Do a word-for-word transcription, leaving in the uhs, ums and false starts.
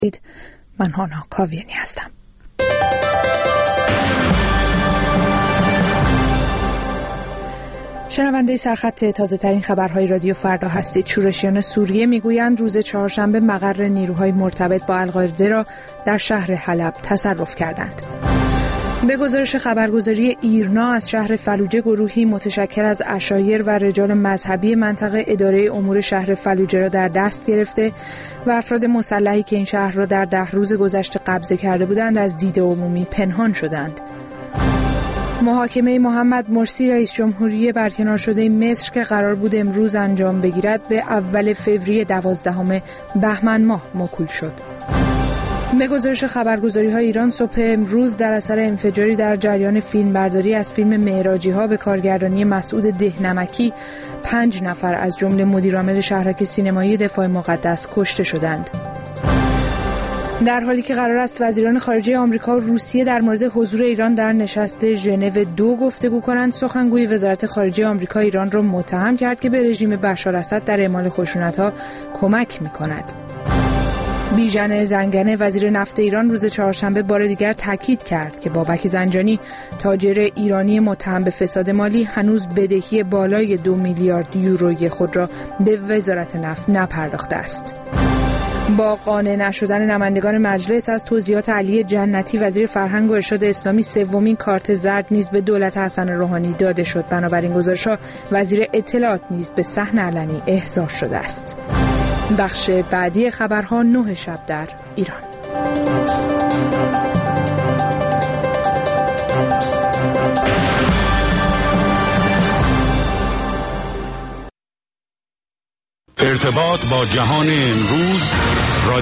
من هانا کاویانی هستم. شنونده سرخط تازه ترین خبرهای رادیو فردا هستید. شورشیان سوریه میگویند روز چهارشنبه مقر نیروهای مرتبط با القاعده را در شهر حلب تصرف کردند. به گزارش خبرگزاری ایرنا از شهر فلوجه گروهی متشکل از عشایر و رجال مذهبی منطقه اداره امور شهر فلوجه را در دست گرفته و افراد مسلحی که این شهر را در ده روز گذشته قبضه کرده بودند از دید عمومی پنهان شدند. محاکمه محمد مرسی رئیس جمهوری برکنار شده مصر که قرار بود امروز انجام بگیرد به اول فوریه دوازدهم بهمن ماه موکول شد. به گزارش خبرگزاری‌های ایران صبح امروز در اثر انفجاری در جریان فیلمبرداری از فیلم معراجی‌ها به کارگردانی مسعود دهنمکی پنج نفر از جمله مدیرعامل شهرک سینمایی دفاع مقدس کشته شدند. در حالی که قرار است وزیران خارجه آمریکا و روسیه در مورد حضور ایران در نشست ژنو دو گفتگو کنند، سخنگوی وزارت خارجه آمریکا ایران را متهم کرد که به رژیم بشار اسد در اعمال خشونت‌ها کمک می‌کند. بیژن زنگنه وزیر نفت ایران روز چهارشنبه بار دیگر تاکید کرد که بابک زنجانی تاجر ایرانی متهم به فساد مالی هنوز بدهی بالای دو میلیارد یوروی خود را به وزارت نفت نپرداخته است. با قانع نشدن نمایندگان مجلس از توضیحات علی جنتی وزیر فرهنگ و ارشاد اسلامی سومین کارت زرد نیز به دولت حسن روحانی داده شد. بنابراین گزارش‌ها وزیر اطلاعات نیز به صحن علنی احضار شده است. بخش بعدی خبرها نه شب در ایران. ارتباط با جهان امروز